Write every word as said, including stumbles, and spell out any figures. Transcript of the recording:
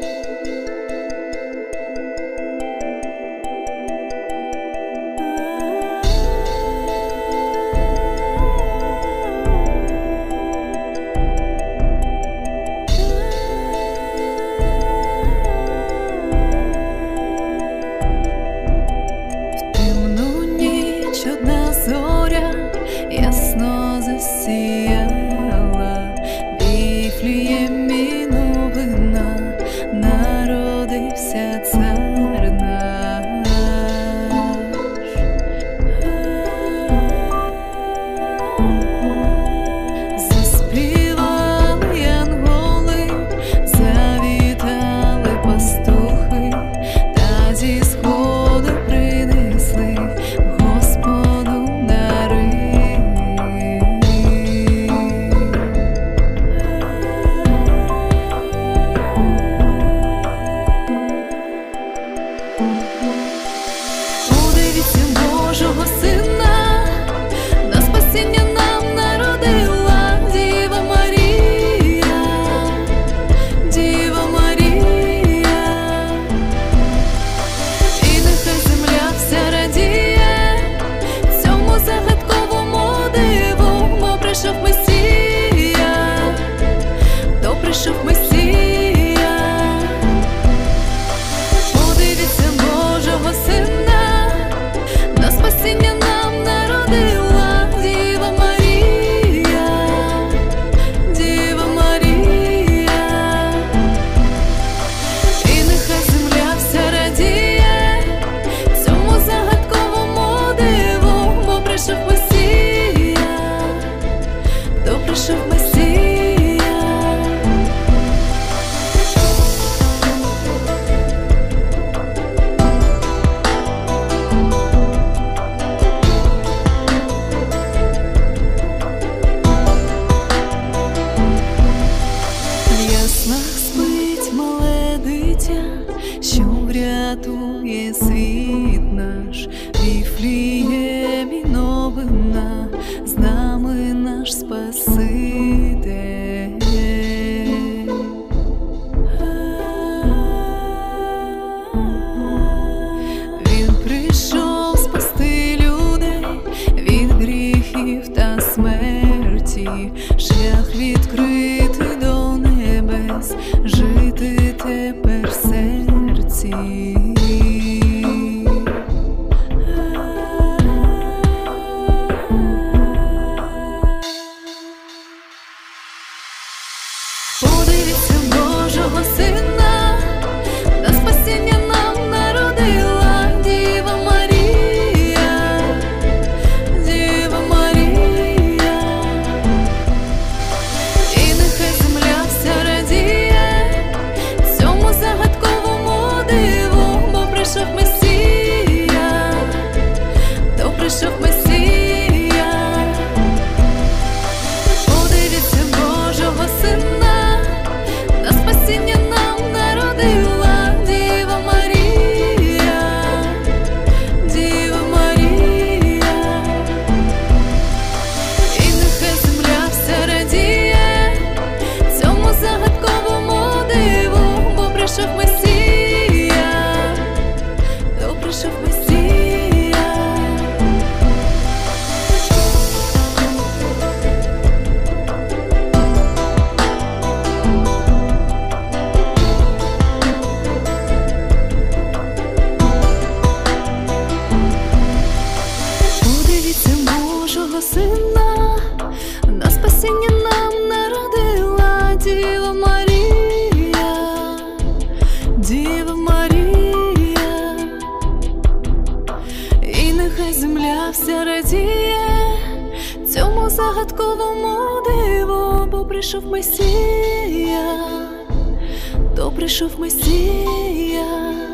Ясно засіяла, в Віфлеємі новина, народився цар наш. Заспівали янголи, завітали пастухи, та зі сходу принесли Господу дари. Подивіться, Божого Сина, на спасіння нам народила Діва Марія, Діва Марія. І нехай земля вся радіє цьому загадковому диву, бо прийшов Месія, то прийшов Месія. Подивіться, Божого Сина, на спасіння нам народила Діва Марія, Діва Марія. І нехай земля вся радіє цьому загадковому диву, бо прийшов Месія, то прийшов Месія. В яслах спить мале дитя, що врятує світ наш. В Віфлеємі новина, з нами наш Спаситель. Він прийшов спасти людей від гріхів та смерті, шлях відкритий до небес, жити тепер в серці. Подивіться, Божого Сина, на спасіння нам народила Діва Марія, Діва Марія. І нехай земля вся радіє цьому загадковому диву, бо прийшов Месія, то прийшов Месія. Подивіться, Божого Сина, на спасіння нам народила Діва Марія, Діва Марія. І нехай земля вся радіє цьому загадковому диву, бо прийшов Месія, то прийшов Месія. Подивіться, Божого Сина, на спасіння нам народила Діва Марія, Діва Марія. І нехай земля вся радіє цьому загадковому диву, бо прийшов Месія, то прийшов Месія.